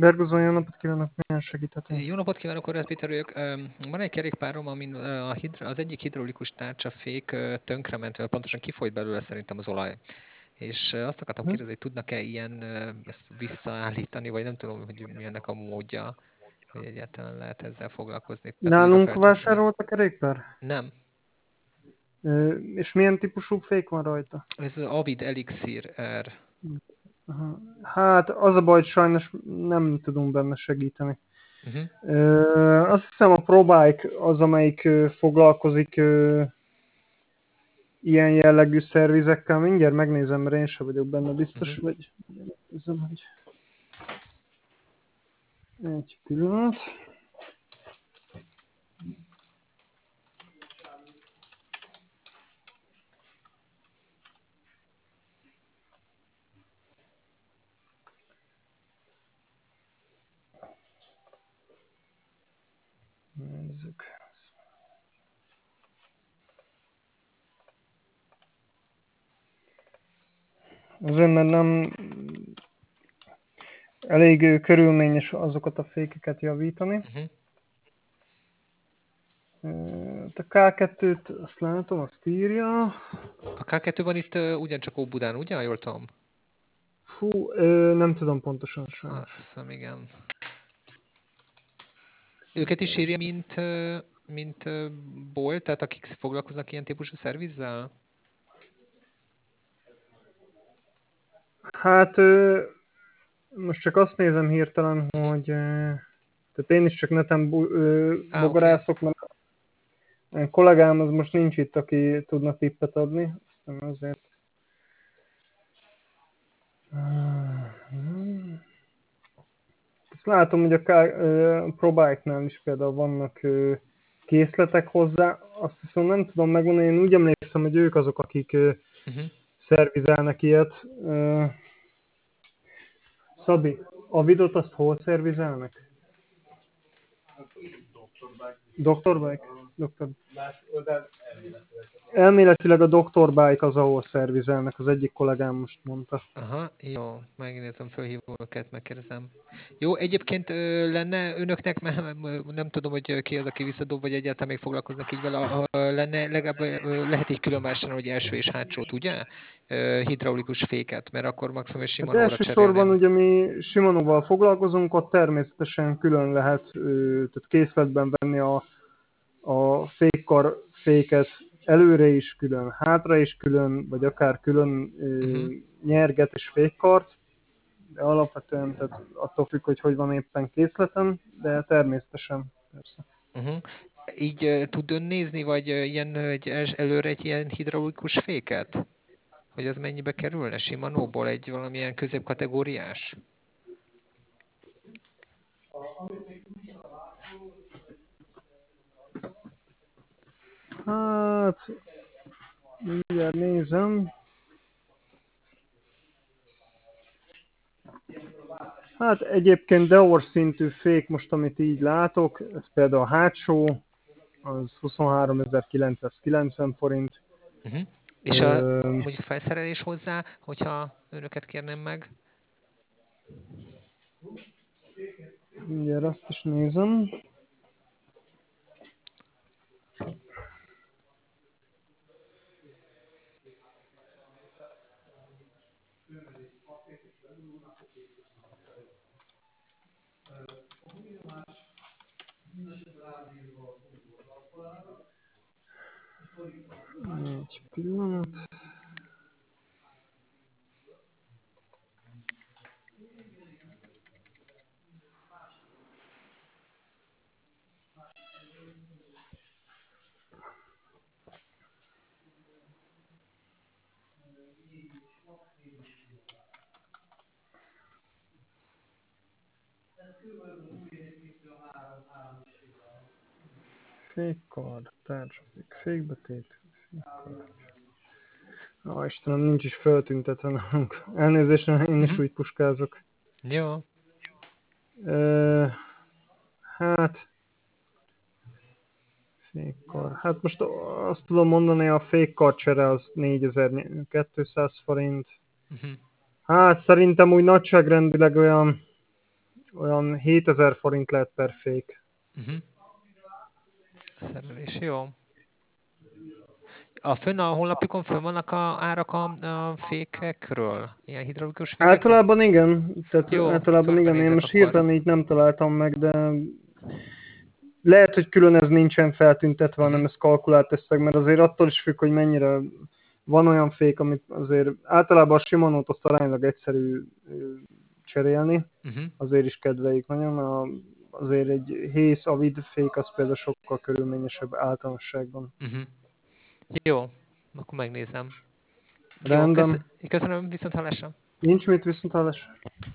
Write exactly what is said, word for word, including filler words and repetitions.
Bergozó, jó napot kívánok, milyen segíthetünk? Jó napot kívánok, Horváth Péter vagyok. Öm, Van egy kerékpárom, amin ö, a hidra, az egyik hidraulikus tárcsafék ö, tönkrement, vagy pontosan kifolyt belőle szerintem az olaj. És ö, azt akartam Hm? kérdezni, hogy tudnak-e ilyen ö, ezt visszaállítani, vagy nem tudom, hogy mi ennek a módja, hogy egyáltalán lehet ezzel foglalkozni. Tehát újra Nálunk feltölteni. vásárolt a kerékpár? Nem. Ö, és milyen típusú fék van rajta? Ez az Avid Elixir R. Aha. Hát az a baj, hogy sajnos nem tudunk benne segíteni. Uh-huh. Ö, azt hiszem a ProBike az, amelyik ö, foglalkozik ö, ilyen jellegű szervizekkel. Mindjárt megnézem, mert én sem vagyok benne biztos, Uh-huh. vagy nézem, hogy egy pillanat. Nézzük. Azért, mert nem elég ö, körülményes azokat a fékeket javítani. Uh-huh. Ö, A ká kettőt azt látom, azt írja. A ká kettő van itt ö, ugyancsak Óbudán, ugye? Jól tudom? Fú, ö, nem tudom pontosan Ah, sajnos. azt hiszem, igen. Őket is írja, mint, ö, mint ö, bolt, tehát akik foglalkoznak ilyen típusú szervizzel? Hát ö, most csak azt nézem hirtelen, hogy ö, tehát én is csak neten bu- ö, Á, oké. Okay. bogarászok, mert a kollégám az most nincs itt, aki tudna tippet adni. Aztán azért. Azt látom, hogy a K- ö, ProBike-nál is például vannak ö, készletek hozzá. Azt viszont nem tudom megmondani, én úgy emlékszem, hogy ők azok, akik ö, Uh-huh. szervizelnek ilyet. Ö, Szabi, a vidot azt hol szervizelnek? doktor Bike? doktor Elméletileg a doktor Bike az, ahol szervizelnek, az egyik kollégám most mondta. Aha, jó, megnézem, fölhívom őket, megkérdezem. Jó, egyébként ö, lenne önöknek, mert nem tudom, hogy ki az, aki visszadob, vagy egyáltalán még foglalkoznak így vele, a- a- lenne legalább ö, lehet egy külön vásárolni, hogy első és hátsót, ugye? Ö, Hidraulikus féket, mert akkor maximum egy Hát Shimano-ra elsősorban cserélném. ugye mi Shimano-val foglalkozunk, ott természetesen külön lehet ö, tehát készletben venni a, a fékkar féket előre is külön, hátra is külön, vagy akár külön ö, Uh-huh. nyerget és fékkart, de alapvetően tehát attól függ, hogy hogy van éppen készletem, de természetesen persze. Uh-huh. Így ö, tud ön nézni, vagy ö, ilyen, egy, els- előre egy ilyen hidraulikus féket? Hogy az mennyibe kerülne Shimano-ból egy valamilyen középkategóriás? Hát, mindjárt nézem. Hát egyébként Deor szintű fék most, amit így látok, ez például a hátsó, az huszonháromezer-kilencszázkilencven forint. Uh-huh. És a Ö, mondjuk felszerelés hozzá, hogyha önöket kérném meg? mindjárt azt is nézem. Egy pillanat. Fékkard, tárcsafék, fékbetét, fékkard. Ó, Istenem, nincs is feltüntetve nálunk. Elnézést, én is Uh-huh. úgy puskázok. Jó. Ö, hát, fékkar. Hát most azt tudom mondani, a fékkar csere az négyezer-kétszáz forint. Uh-huh. Hát szerintem úgy nagyságrendileg olyan olyan hétezer forint lehet per fék. Uh-huh. Szerelés, jó. A fönn a honlapjukon fönn vannak a árak a, a fékekről? Ilyen hidraulikus fékekről? Általában igen, tehát jó, általában igen, én most akkor. hirtelen így nem találtam meg, de lehet, hogy külön ez nincsen feltüntetve, hanem Uh-huh. ez kalkulált összeg, mert azért attól is függ, hogy mennyire van olyan fék, amit azért általában a Shimano-t azt aránylag egyszerű cserélni, uh-huh. azért is kedveljük nagyon, a, azért egy hész, avid fék az például sokkal körülményesebb általánosságban. Uh-huh. Jó, akkor megnézem. Rendben. Jó, kösz- köszönöm, viszont hallásra. Nincs mit, viszont hallásra.